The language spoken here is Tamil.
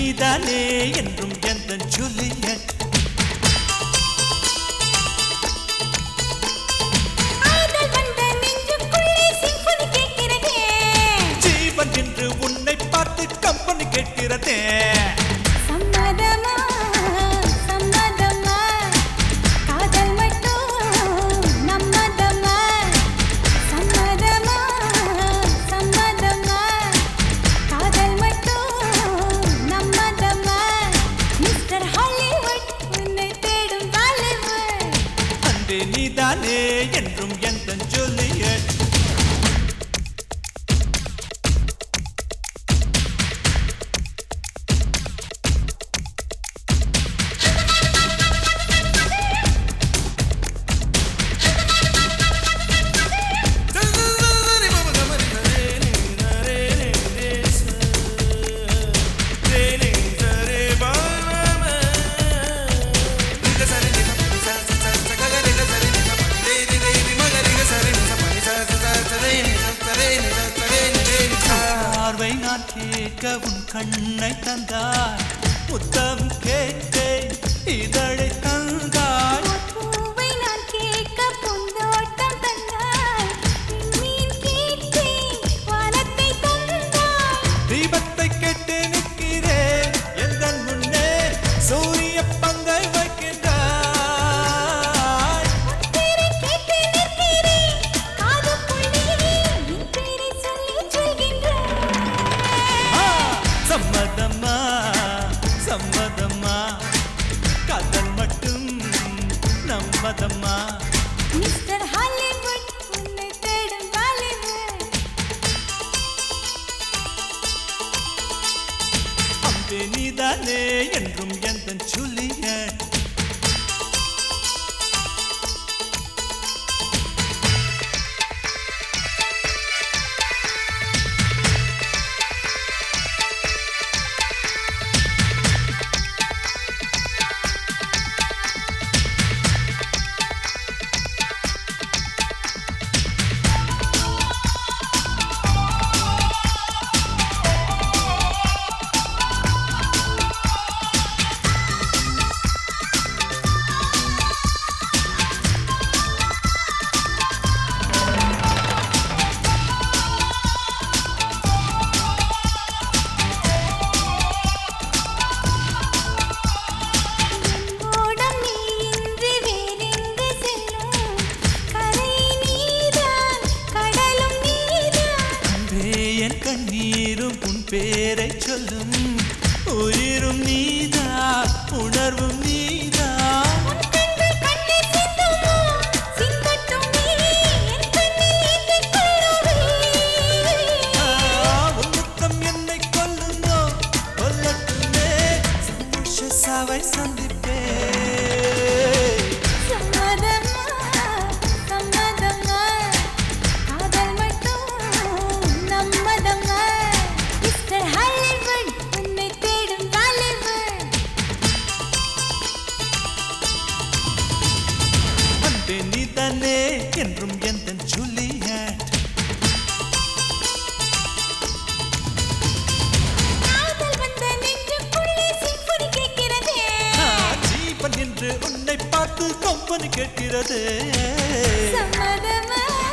நீதானே என்றும் எந்தன் ஜூலியட். ஜீவன் என்று உன்னை பார்த்து கம்பெனி கேட்கிறதே. சம்மதமா சம்மதமா காதல் மட்டும் நம்மதமா. சம்மதமா சம்மதமா காதல் மட்டும் நம்மதமா. மிஸ்டர் ஹாலிவுட் உன்னை தேடும் பாலிவுட். அன்பே நீதானே என்றும் எந்தன் ஜூலியட். பார்வை நான் கேட்க உன் கண்ணை தந்தாய், புத்தம் கேட்டேன் இதழை தந்தாய். பூவை நான் கேட்க பூந்தோட்டம் தந்தாய். மீன் கேட்டேன் வானத்தை தந்தாய். தீபத்தை கேட்டு நிற்கிறேன் எந்தன் முன்னே சூரிய பங்கை வைக்கின்றாய். பேரை கேட்டு நிற்கிறேன் காதுக்குள்ளே என் பேரை சொல்லி சொல்கின்றாய். சம்மதம்மா சம்மதம்மா காதல் மட்டும் நம்மதம்மா. மிஸ்டர் ஹாலிவுட் உன்னை தேடும் பாலிவுட். அன்பே நீதானே என்றும் எந்தன் ஜூலியட். ஓடம் நீ இன்றி வேறெங்கு செல்லும். கரை நீதான் கடலும் நீதான். அன்பே என் கண்ணீரும் உன் பேரை சொல்லும், உயிரும் நீதான் உணர்வும் நீதான். உன் கண்கள் கண்ணீர் சிந்துமோ சிந்தட்டும் நீ என் கண்ணில் ஏற்றிக் கொள்ளுவே. உன் முத்தம் என்னை கொல்லுமோ கொல்லட்டுமே, சந்தோஷ சாவை சந்திப்பே. சம்மதமா சம்மதமா காதல் மட்டும் நம்மதமா. மிஸ்டர் ஹாலிவுட் உன்னை தேடும் பாலிவுட். அன்பே நீதானே என்றும் எந்தன் ஜூலியட். காதல் வந்த நெஞ்சுக்குள்ளே சிம்பொனி கேட்கிறதே. ஜீவன் என்று உன்னை பார்த்து கம்பெனி கேட்கிறது. சம்மதமா